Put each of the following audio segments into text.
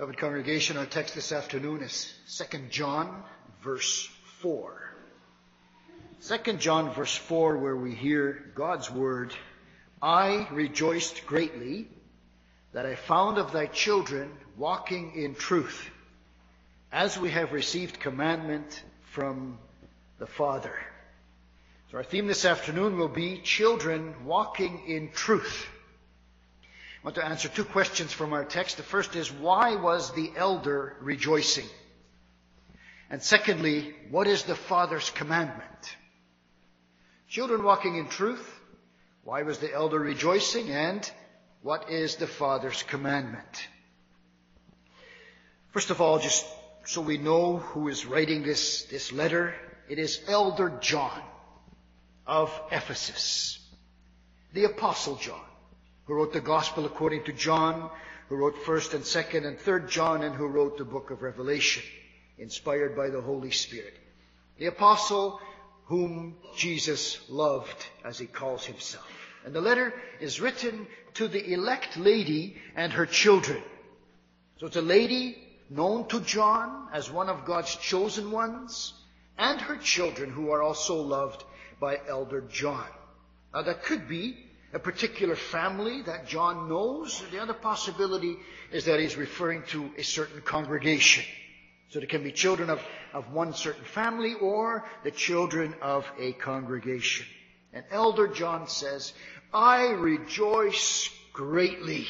Beloved congregation, our text this afternoon is 2 John, verse 4. 2 John, verse 4, where we hear God's word, I rejoiced greatly that I found of thy children walking in truth, as we have received commandment from the Father. So our theme this afternoon will be children walking in truth. I want to answer two questions from our text. The first is, why was the elder rejoicing? And secondly, what is the Father's commandment? Children walking in truth, why was the elder rejoicing? And what is the Father's commandment? First of all, just so we know who is writing this letter, it is Elder John of Ephesus, the Apostle John, who wrote the Gospel according to John, who wrote 1st and 2nd and 3rd John, and who wrote the book of Revelation, inspired by the Holy Spirit. The Apostle whom Jesus loved, as he calls himself. And the letter is written to the elect lady and her children. So it's a lady known to John as one of God's chosen ones, and her children who are also loved by Elder John. Now that could be a particular family that John knows. The other possibility is that he's referring to a certain congregation. So there can be children of one certain family or the children of a congregation. And Elder John says, I rejoice greatly.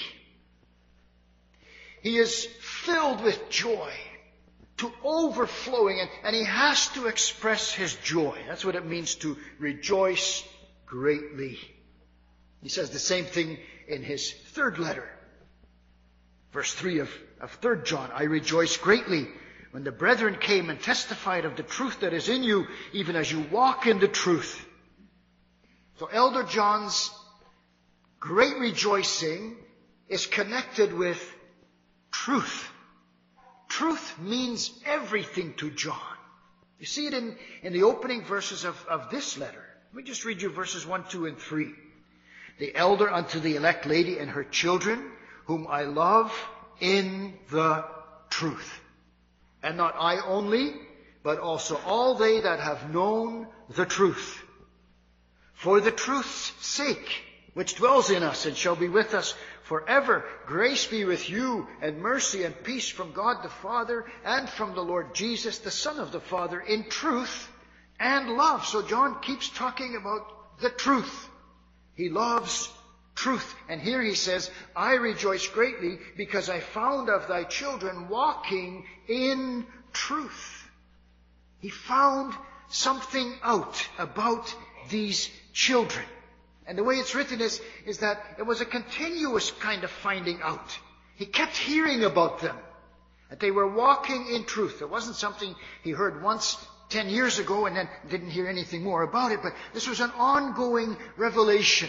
He is filled with joy to overflowing, and he has to express his joy. That's what it means to rejoice greatly. He says the same thing in his third letter. Verse 3 of 3rd John, I rejoice greatly when the brethren came and testified of the truth that is in you, even as you walk in the truth. So Elder John's great rejoicing is connected with truth. Truth means everything to John. You see it in the opening verses of this letter. Let me just read you verses 1, 2, and 3. The elder unto the elect lady and her children, whom I love in the truth. And not I only, but also all they that have known the truth. For the truth's sake, which dwells in us and shall be with us forever, grace be with you, and mercy and peace from God the Father and from the Lord Jesus, the Son of the Father, in truth and love. So John keeps talking about the truth. He loves truth. And here he says, I rejoice greatly because I found of thy children walking in truth. He found something out about these children. And the way it's written is that it was a continuous kind of finding out. He kept hearing about them, that they were walking in truth. It wasn't something he heard once 10 years ago and then didn't hear anything more about it, but this was an ongoing revelation.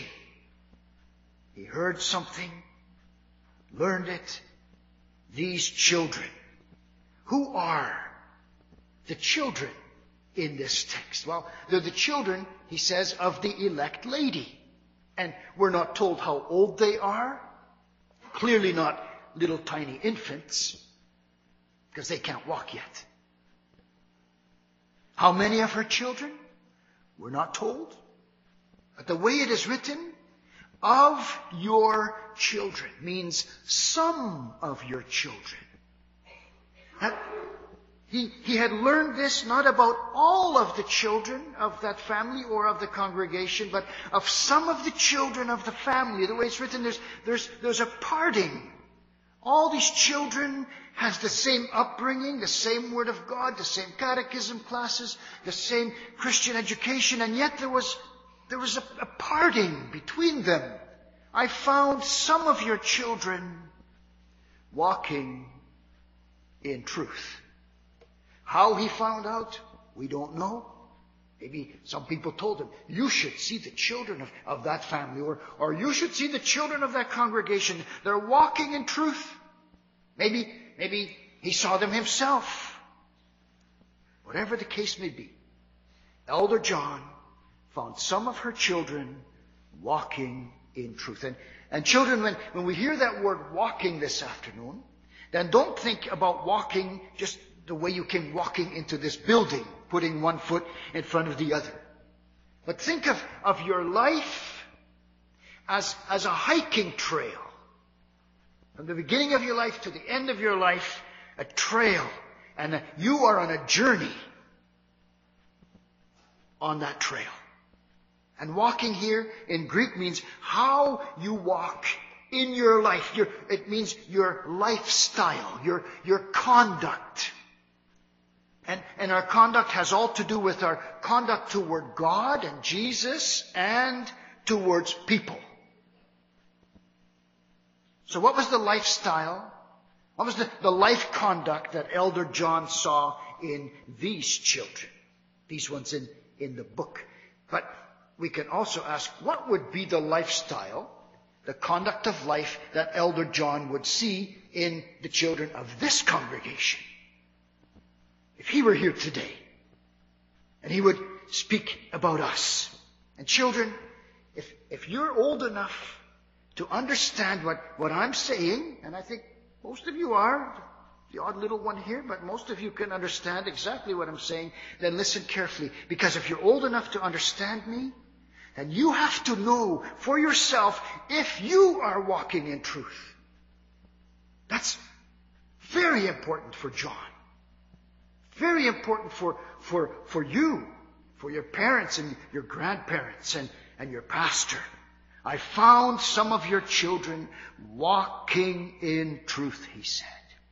He heard something, learned it. These children. Who are the children in this text? Well, they're the children, he says, of the elect lady. And we're not told how old they are. Clearly not little tiny infants, because they can't walk yet. How many of her children? We're not told. But the way it is written, of your children, means some of your children. He had learned this not about all of the children of that family or of the congregation, but of some of the children of the family. The way it's written, there's a parting. All these children has the same upbringing, the same Word of God, the same catechism classes, the same Christian education, and yet there was a parting between them. I found some of your children walking in truth. How he found out, we don't know. Maybe some people told him, you should see the children of that family, or you should see the children of that congregation. They're walking in truth. Maybe he saw them himself. Whatever the case may be, Elder John found some of her children walking in truth. And children, when we hear that word walking this afternoon, then don't think about walking just the way you came walking into this building, putting one foot in front of the other. But think of your life as a hiking trail. From the beginning of your life to the end of your life, a trail. And you are on a journey on that trail. And walking here in Greek means how you walk in your life. It means your lifestyle, your conduct. And our conduct has all to do with our conduct toward God and Jesus and towards people. So what was the lifestyle? What was the life conduct that Elder John saw in these children? These ones in the book. But we can also ask, what would be the lifestyle, the conduct of life that Elder John would see in the children of this congregation? If he were here today, and he would speak about us. And children, if you're old enough to understand what I'm saying, and I think most of you are, the odd little one here, but most of you can understand exactly what I'm saying, then listen carefully. Because if you're old enough to understand me, then you have to know for yourself if you are walking in truth. That's very important for John. Very important for you, for your parents and your grandparents and your pastor. I found some of your children walking in truth, he said.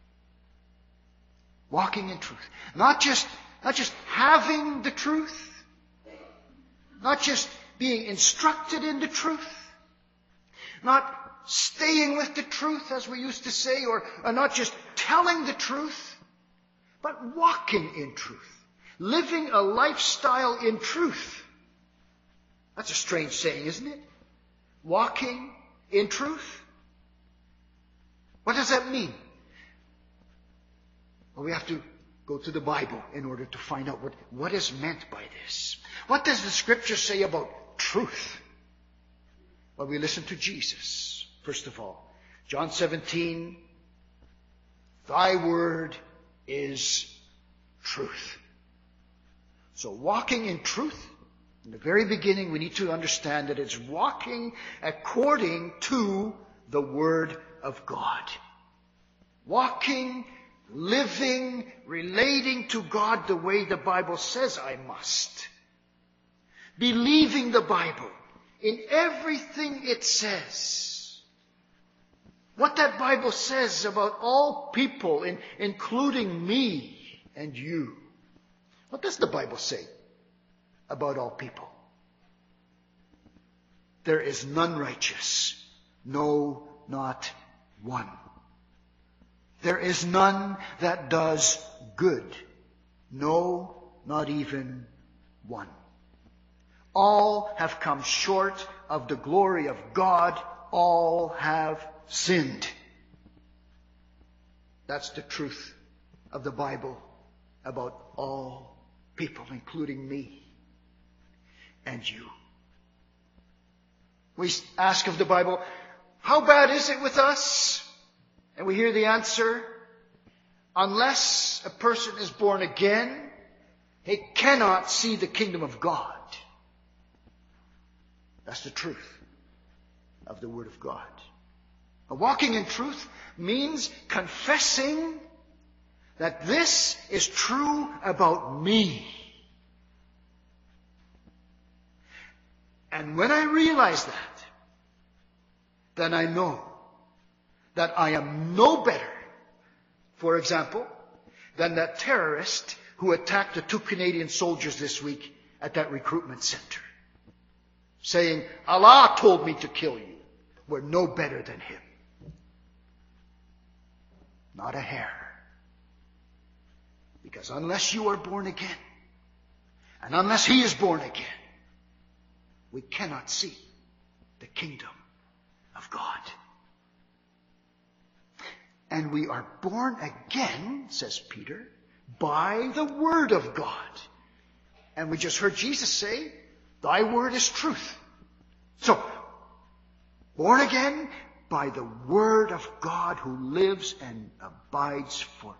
Walking in truth. Not just having the truth. Not just being instructed in the truth. Not staying with the truth, as we used to say, or not just telling the truth, but walking in truth. Living a lifestyle in truth. That's a strange saying, isn't it? Walking in truth. What does that mean? Well, we have to go to the Bible in order to find out what is meant by this. What does the Scripture say about truth? Well, we listen to Jesus, first of all. John 17, Thy word is truth. So walking in truth, in the very beginning we need to understand that it's walking according to the Word of God. Walking, living, relating to God the way the Bible says I must. Believing the Bible in everything it says. What that Bible says about all people, including me and you. What does the Bible say about all people? There is none righteous, no, not one. There is none that does good, no, not even one. All have come short of the glory of God. All have sinned. That's the truth of the Bible about all people, including me and you. We ask of the Bible, how bad is it with us? And we hear the answer, unless a person is born again, he cannot see the kingdom of God. That's the truth of the Word of God. Walking in truth means confessing that this is true about me. And when I realize that, then I know that I am no better, for example, than that terrorist who attacked the 2 Canadian soldiers this week at that recruitment center, saying, Allah told me to kill you. We're no better than him. Not a hair. Because unless you are born again, and unless he is born again, we cannot see the kingdom of God. And we are born again, says Peter, by the Word of God. And we just heard Jesus say, Thy word is truth. So, born again by the Word of God who lives and abides forever.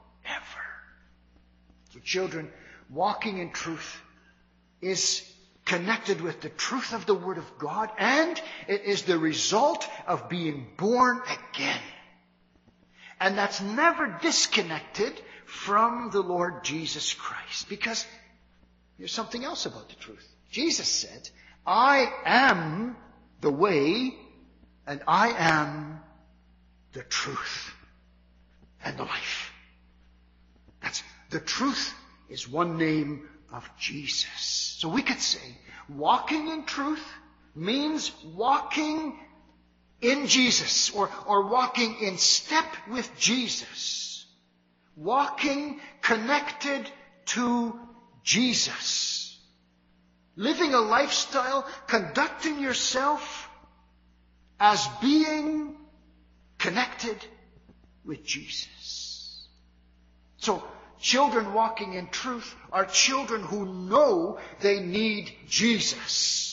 So children, walking in truth is connected with the truth of the Word of God, and it is the result of being born again. And that's never disconnected from the Lord Jesus Christ. Because there's something else about the truth. Jesus said, I am the way, and I am the truth and the life. The truth is one name of Jesus. So we could say, walking in truth means walking in Jesus, or walking in step with Jesus. Walking connected to Jesus. Living a lifestyle, conducting yourself as being connected with Jesus. So, children walking in truth are children who know they need Jesus.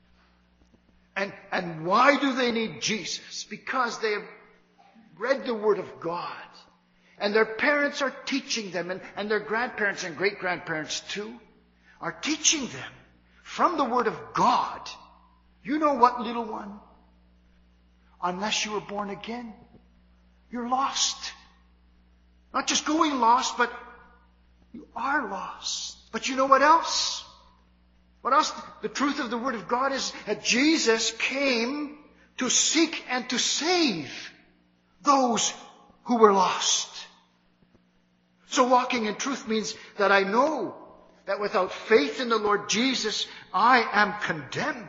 And why do they need Jesus? Because they have read the Word of God. And their parents are teaching them, and their grandparents and great-grandparents too, are teaching them from the Word of God. You know what, little one? Unless you were born again, you're lost. Not just going lost, but you are lost. But you know what else? What else? The truth of the Word of God is that Jesus came to seek and to save those who were lost. So walking in truth means that I know that without faith in the Lord Jesus, I am condemned.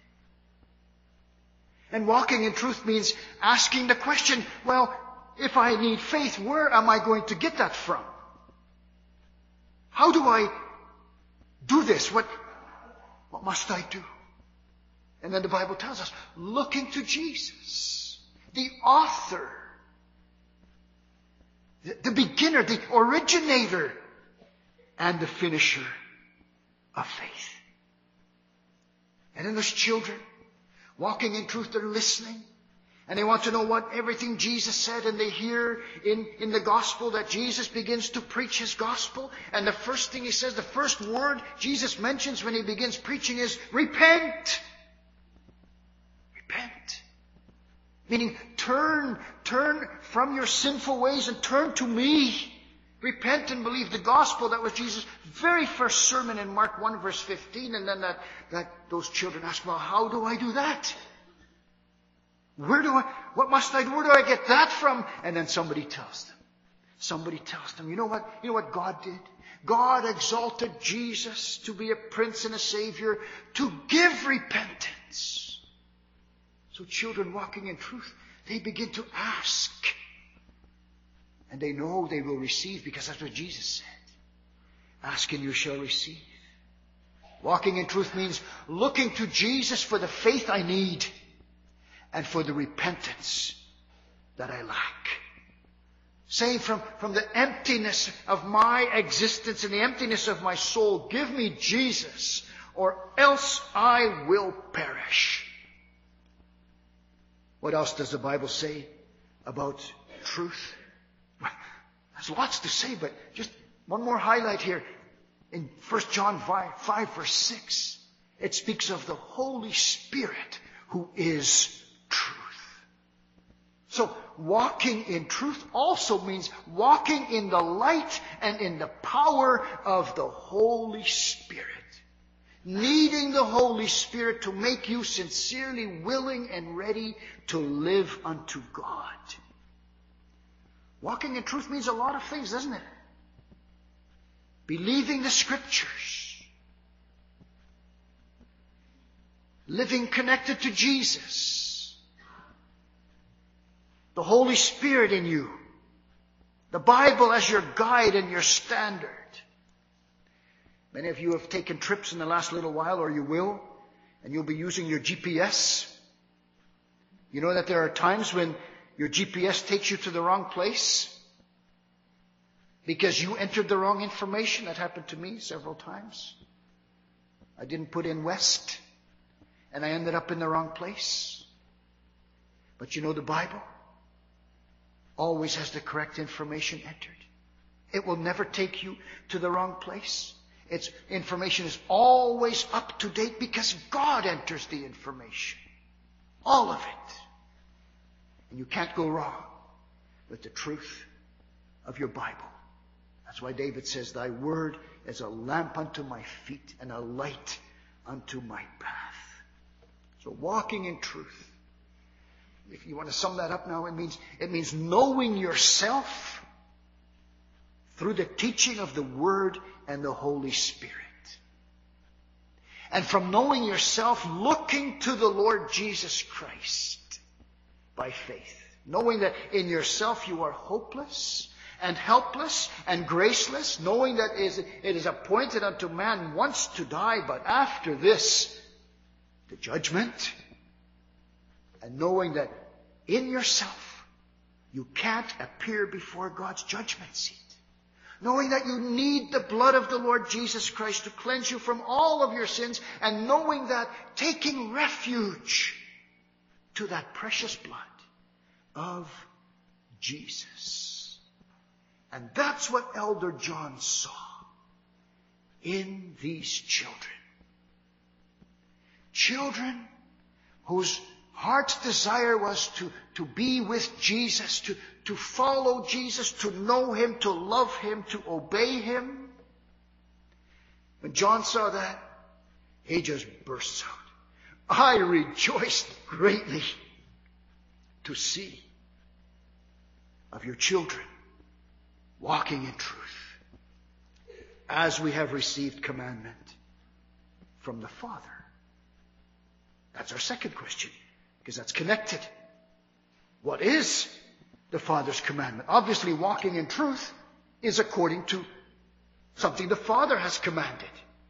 And walking in truth means asking the question, well, if I need faith, where am I going to get that from? How do I do this? What must I do? And then the Bible tells us, looking to Jesus, the author, the beginner, the originator, and the finisher of faith. And then those children, walking in truth, they're listening. And they want to know what everything Jesus said, and they hear in the gospel that Jesus begins to preach His gospel. And the first thing He says, the first word Jesus mentions when He begins preaching is, repent. Repent. Meaning, turn from your sinful ways and turn to me. Repent and believe the gospel. That was Jesus' very first sermon in Mark 1 verse 15. And then those children ask, well, how do I do that? What must I do? Where do I get that from? And then somebody tells them, you know what God did? God exalted Jesus to be a prince and a savior, to give repentance. So children walking in truth, they begin to ask. And they know they will receive, because that's what Jesus said. Ask and you shall receive. Walking in truth means looking to Jesus for the faith I need, and for the repentance that I lack. Saying from the emptiness of my existence and the emptiness of my soul, give me Jesus, or else I will perish. What else does the Bible say about truth? Well, there's lots to say, but just one more highlight here. In 1 John 5 verse 6, it speaks of the Holy Spirit who is truth. So walking in truth also means walking in the light and in the power of the Holy Spirit. Needing the Holy Spirit to make you sincerely willing and ready to live unto God. Walking in truth means a lot of things, doesn't it? Believing the Scriptures. Living connected to Jesus. The Holy Spirit in you. The Bible as your guide and your standard. Many of you have taken trips in the last little while, or you will, and you'll be using your GPS. You know that there are times when your GPS takes you to the wrong place because you entered the wrong information. That happened to me several times. I didn't put in west, and I ended up in the wrong place. But you know, the Bible always has the correct information entered. It will never take you to the wrong place. Its information is always up to date because God enters the information. All of it. And you can't go wrong with the truth of your Bible. That's why David says, Thy word is a lamp unto my feet and a light unto my path. So walking in truth. If you want to sum that up now, it means knowing yourself through the teaching of the Word and the Holy Spirit. And from knowing yourself, looking to the Lord Jesus Christ by faith. Knowing that in yourself you are hopeless and helpless and graceless. Knowing that it is appointed unto man once to die, but after this, the judgment. And knowing that in yourself, you can't appear before God's judgment seat. Knowing that you need the blood of the Lord Jesus Christ to cleanse you from all of your sins. And knowing that, taking refuge to that precious blood of Jesus. And that's what Elder John saw in these children. Children whose heart's desire was to be with Jesus, to follow Jesus, to know Him, to love Him, to obey Him. When John saw that, he just bursts out. I rejoiced greatly to see of your children walking in truth, as we have received commandment from the Father. That's our second question, because that's connected. What is the Father's commandment? Obviously, walking in truth is according to something the Father has commanded.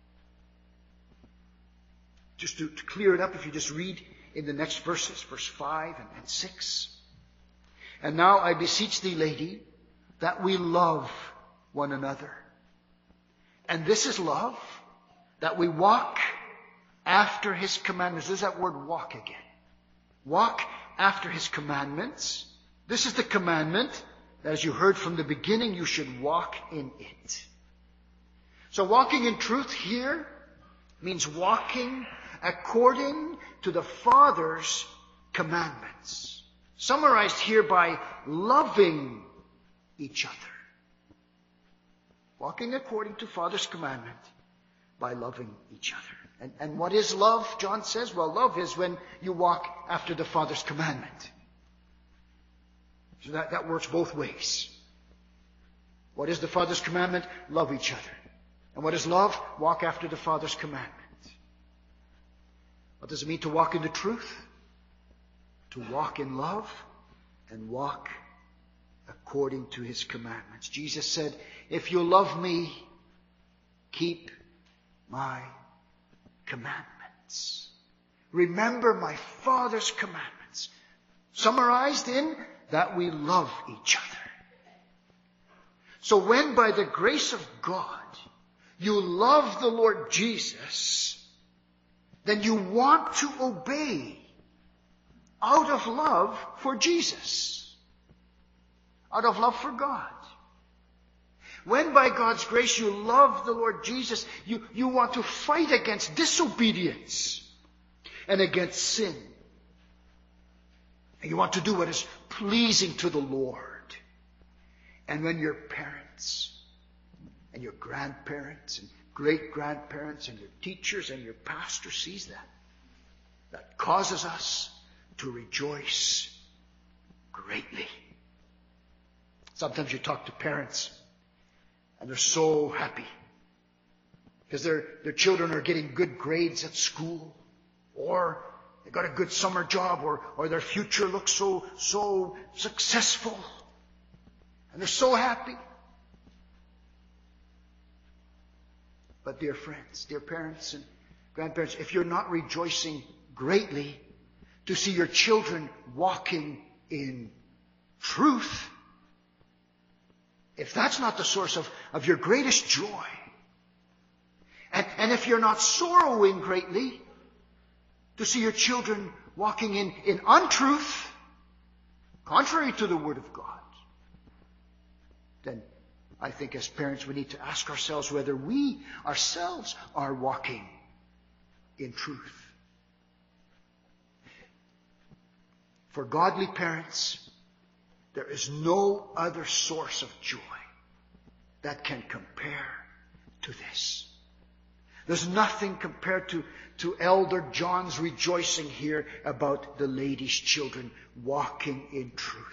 Just to clear it up, if you just read in the next verses, verse 5 and 6. And now I beseech thee, lady, that we love one another. And this is love, that we walk after His commandments. There's that word walk again. Walk after His commandments. This is the commandment that, as you heard from the beginning, you should walk in it. So walking in truth here means walking according to the Father's commandments. Summarized here by loving each other. Walking according to Father's commandment by loving each other. And what is love, John says? Well, love is when you walk after the Father's commandment. So that works both ways. What is the Father's commandment? Love each other. And what is love? Walk after the Father's commandment. What does it mean to walk in the truth? To walk in love and walk according to His commandments. Jesus said, if you love me, keep my commandments. Remember my Father's commandments. Summarized in that we love each other. So when by the grace of God you love the Lord Jesus, then you want to obey out of love for Jesus. Out of love for God. When by God's grace you love the Lord Jesus, you want to fight against disobedience and against sin. And you want to do what is pleasing to the Lord. And when your parents and your grandparents and great-grandparents and your teachers and your pastor sees that, that causes us to rejoice greatly. Sometimes you talk to parents and they're so happy because their children are getting good grades at school, or they got a good summer job, or their future looks so successful. And they're so happy. But dear friends, dear parents and grandparents, if you're not rejoicing greatly to see your children walking in truth, if that's not the source of your greatest joy, and if you're not sorrowing greatly to see your children walking in untruth, contrary to the Word of God, then I think as parents we need to ask ourselves whether we ourselves are walking in truth. For godly parents, there is no other source of joy that can compare to this. There's nothing compared to Elder John's rejoicing here about the lady's children walking in truth.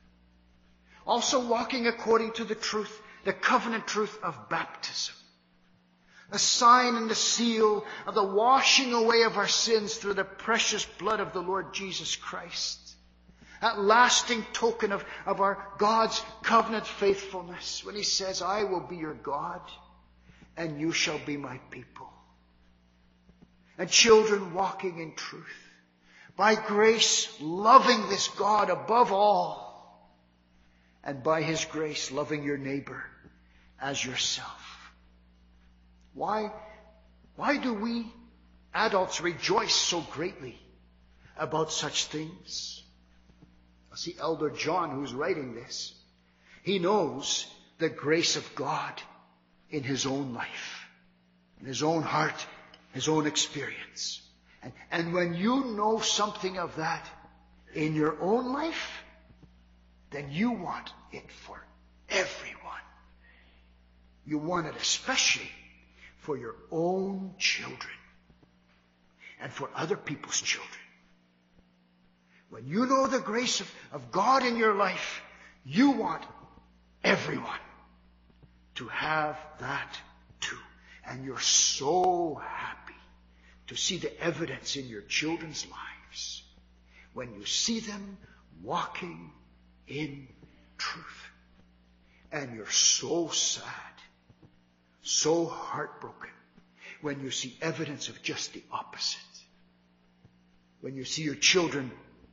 Also walking according to the truth, the covenant truth of baptism. The sign and the seal of the washing away of our sins through the precious blood of the Lord Jesus Christ. That lasting token of our God's covenant faithfulness when He says, I will be your God and you shall be my people. And children walking in truth. By grace, loving this God above all. And by His grace, loving your neighbor as yourself. Why do we adults rejoice so greatly about such things? See, Elder John, who's writing this, he knows the grace of God in his own life, in his own heart, his own experience. And when you know something of that in your own life, then you want it for everyone. You want it especially for your own children and for other people's children. When you know the grace of God in your life, you want everyone to have that too. And you're so happy to see the evidence in your children's lives when you see them walking in truth. And you're so sad, so heartbroken when you see evidence of just the opposite. When you see your children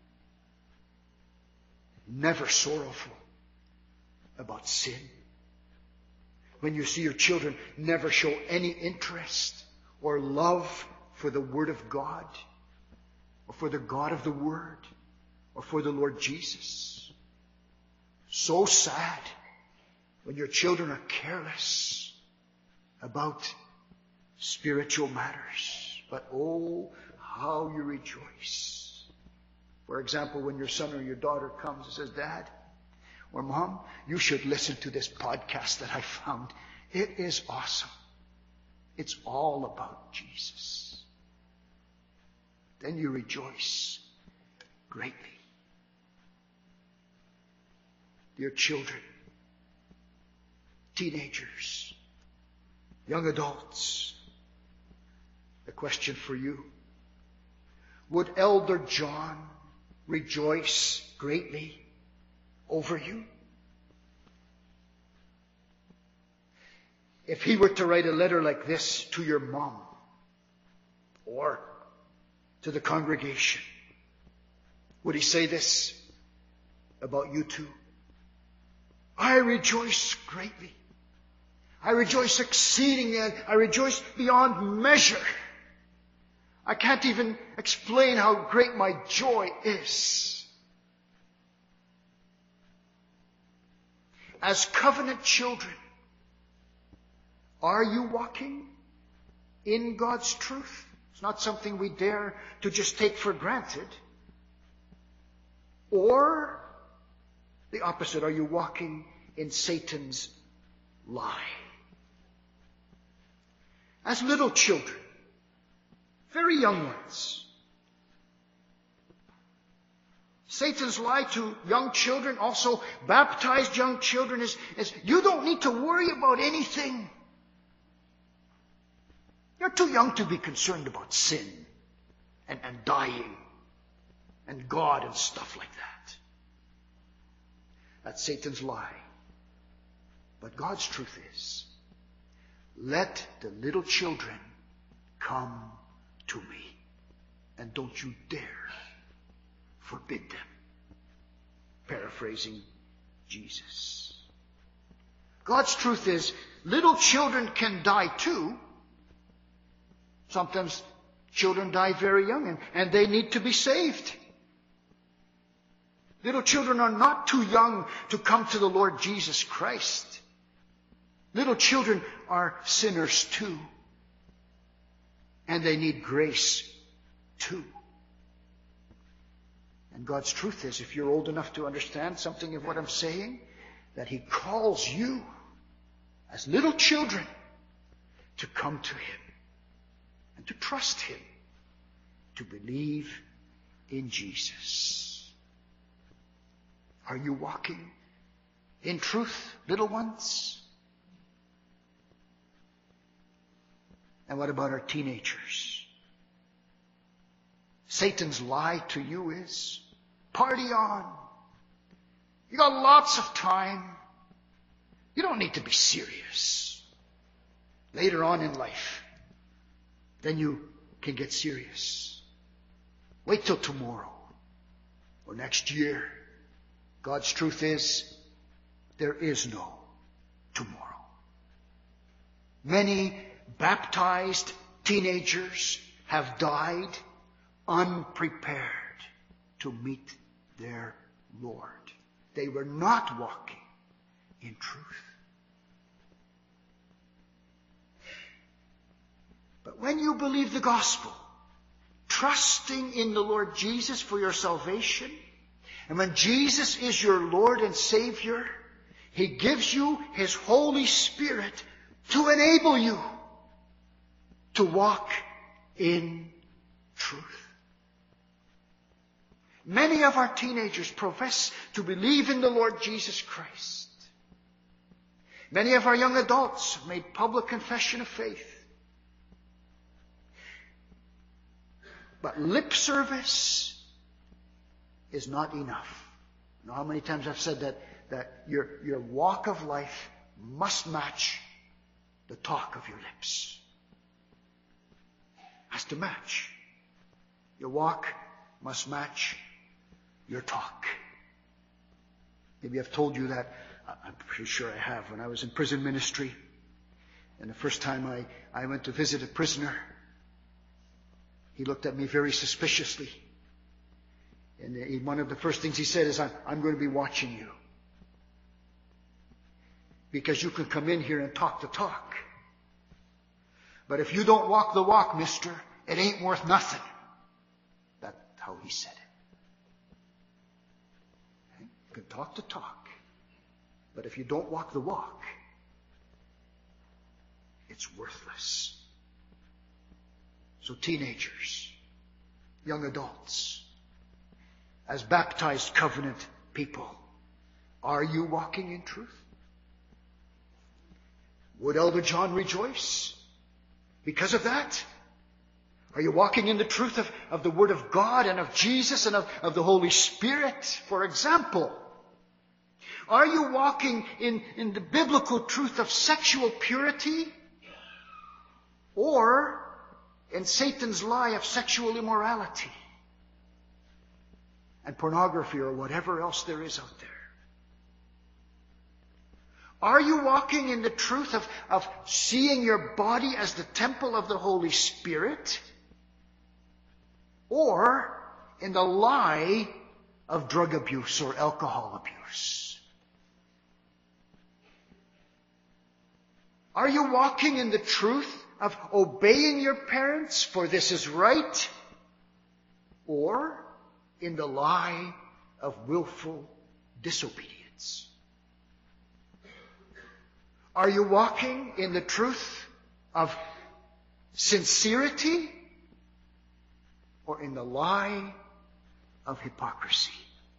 never sorrowful about sin. When you see your children never show any interest or love for the Word of God, or for the God of the Word, or for the Lord Jesus. So sad when your children are careless about spiritual matters. But oh, how you rejoice. For example, when your son or your daughter comes and says, Dad or Mom, you should listen to this podcast that I found. It is awesome. It's all about Jesus. Then you rejoice greatly. Dear children, teenagers, young adults, the question for you, would Elder John rejoice greatly over you? If he were to write a letter like this to your mom or to the congregation, would he say this about you too? I rejoice greatly. I rejoice exceedingly. I rejoice beyond measure. I can't even explain how great my joy is. As covenant children, are you walking in God's truth? It's not something we dare to just take for granted. Or the opposite, are you walking in Satan's lie? As little children, very young ones, Satan's lie to young children, also baptized young children, is you don't need to worry about anything. You're too young to be concerned about sin and dying and God and stuff like that. That's Satan's lie. But God's truth is, let the little children come to me, and don't you dare forbid them. Paraphrasing Jesus. God's truth is, little children can die too. Sometimes children die very young, and they need to be saved. Little children are not too young to come to the Lord Jesus Christ. Little children are sinners too. And they need grace too. And God's truth is, if you're old enough to understand something of what I'm saying, that He calls you as little children to come to Him and to trust Him, to believe in Jesus. Are you walking in truth, little ones? And what about our teenagers? Satan's lie to you is, party on. You got lots of time. You don't need to be serious. Later on in life, then you can get serious. Wait till tomorrow or next year. God's truth is, there is no tomorrow. Many baptized teenagers have died unprepared to meet their Lord. They were not walking in truth. But when you believe the gospel, trusting in the Lord Jesus for your salvation, and when Jesus is your Lord and Savior, He gives you His Holy Spirit to enable you to walk in truth. Many of our teenagers profess to believe in the Lord Jesus Christ. Many of our young adults have made public confession of faith. But lip service is not enough. You know how many times I've said that your walk of life must match the talk of your lips. Has to match. Your walk must match your talk. Maybe I've told you that. I'm pretty sure I have. When I was in prison ministry, and the first time I went to visit a prisoner, he looked at me very suspiciously. And one of the first things he said is, I'm going to be watching you. Because you can come in here and talk the talk. But if you don't walk the walk, mister, it ain't worth nothing. That's how he said it. You can talk the talk. But if you don't walk the walk, it's worthless. So teenagers, young adults, as baptized covenant people, are you walking in truth? Would Elder John rejoice because of that? Are you walking in the truth of the Word of God and of Jesus and of the Holy Spirit, for example? Are you walking in the biblical truth of sexual purity? Or in Satan's lie of sexual immorality and pornography or whatever else there is out there? Are you walking in the truth of seeing your body as the temple of the Holy Spirit? Or in the lie of drug abuse or alcohol abuse? Are you walking in the truth of obeying your parents, for this is right? Or in the lie of willful disobedience? Are you walking in the truth of sincerity, or in the lie of hypocrisy?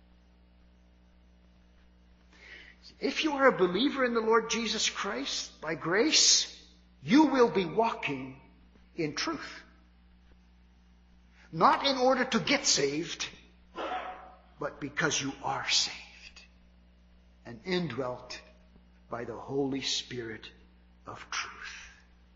If you are a believer in the Lord Jesus Christ, by grace, you will be walking in truth. Not in order to get saved, but because you are saved and indwelt by the Holy Spirit of truth.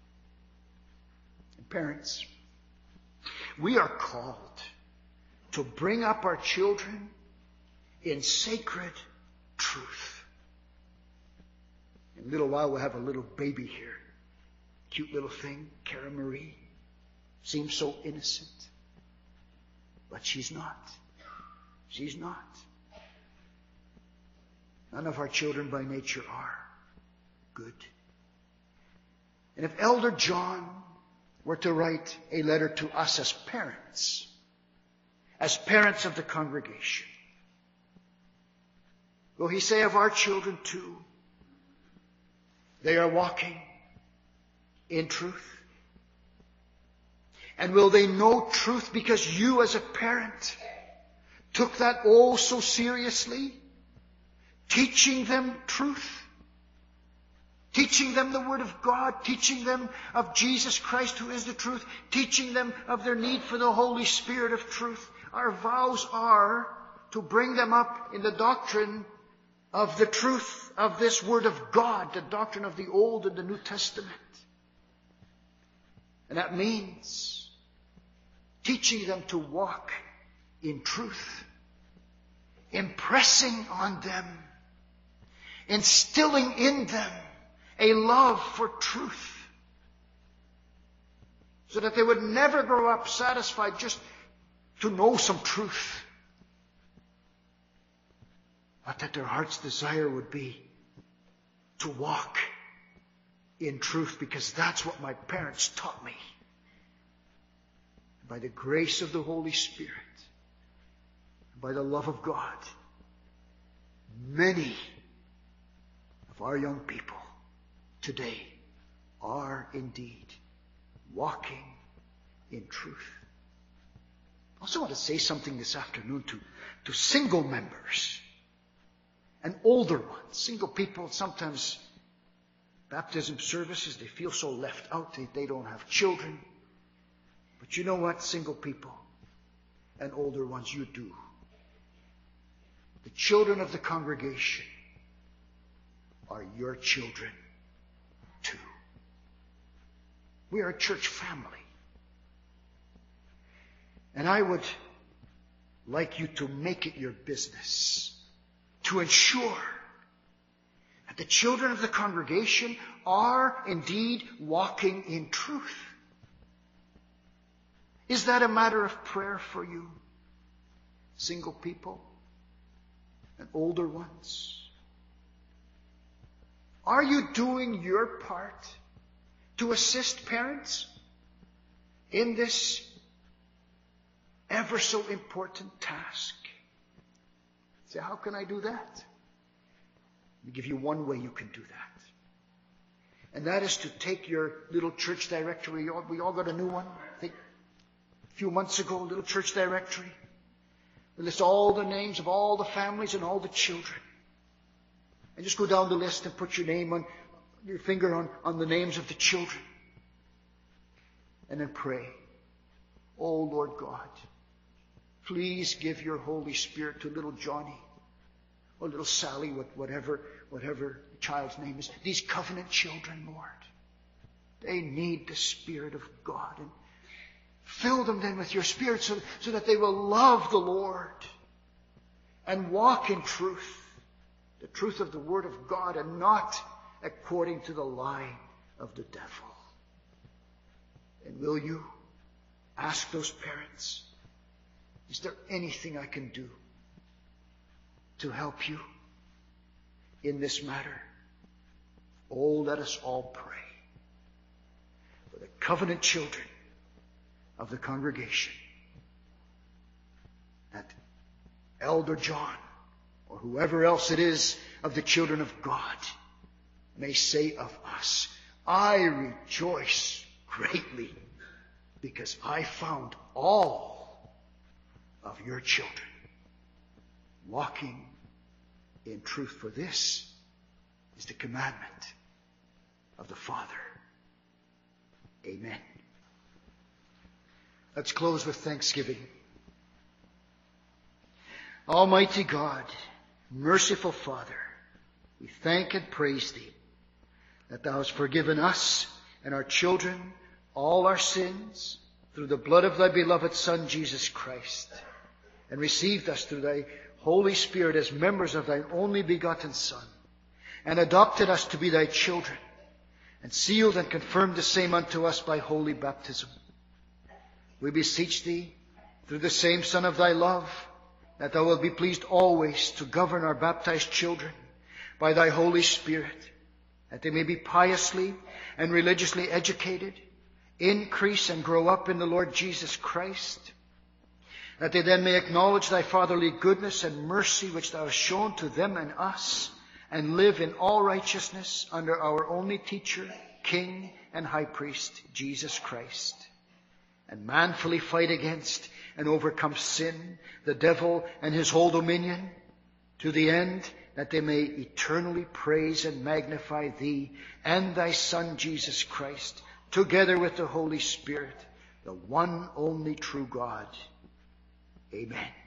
And parents, we are called to bring up our children in sacred truth. In a little while, we'll have a little baby here. Cute little thing, Cara Marie. Seems so innocent. But she's not. She's not. None of our children by nature are good. And if Elder John were to write a letter to us as parents of the congregation, will he say of our children too, they are walking in truth? And will they know truth because you as a parent took that oh so seriously? Teaching them truth. Teaching them the Word of God. Teaching them of Jesus Christ who is the truth. Teaching them of their need for the Holy Spirit of truth. Our vows are to bring them up in the doctrine of the truth of this Word of God. The doctrine of the Old and the New Testament. And that means teaching them to walk in truth, impressing on them, instilling in them a love for truth, so that they would never grow up satisfied just to know some truth, but that their heart's desire would be to walk in truth, because that's what my parents taught me. By the grace of the Holy Spirit, by the love of God, many of our young people today are indeed walking in truth. I also want to say something this afternoon to single members and older ones. Single people, sometimes baptism services, they feel so left out. They don't have children. But you know what, single people and older ones, you do. The children of the congregation are your children too. We are a church family. And I would like you to make it your business to ensure that the children of the congregation are indeed walking in truth. Is that a matter of prayer for you, single people and older ones? Are you doing your part to assist parents in this ever so important task? Say, how can I do that? Let me give you one way you can do that. And that is to take your little church directory. We all got a new one, I think. A few months ago, a little church directory. We list all the names of all the families and all the children. And just go down the list and put your name on, your finger on the names of the children. And then pray. Oh Lord God, please give your Holy Spirit to little Johnny or little Sally, whatever the child's name is. These covenant children, Lord. They need the Spirit of God. And fill them then with your Spirit so that they will love the Lord and walk in truth, the truth of the Word of God, and not according to the lie of the devil. And will you ask those parents, is there anything I can do to help you in this matter? Oh, let us all pray for the covenant children of the congregation, that Elder John or whoever else it is of the children of God may say of us, I rejoice greatly because I found all of your children walking in truth. For this is the commandment of the Father. Amen. Let's close with thanksgiving. Almighty God, merciful Father, we thank and praise Thee that Thou hast forgiven us and our children all our sins through the blood of Thy beloved Son, Jesus Christ, and received us through Thy Holy Spirit as members of Thy only begotten Son, and adopted us to be Thy children, and sealed and confirmed the same unto us by holy baptism. We beseech Thee, through the same Son of Thy love, that Thou wilt be pleased always to govern our baptized children by thy Holy Spirit, that they may be piously and religiously educated, increase and grow up in the Lord Jesus Christ, that they then may acknowledge thy fatherly goodness and mercy which thou hast shown to them and us, and live in all righteousness under our only teacher, King, and High Priest, Jesus Christ, and manfully fight against and overcome sin, the devil, and his whole dominion, to the end that they may eternally praise and magnify thee and thy Son, Jesus Christ, together with the Holy Spirit, the one only true God. Amen.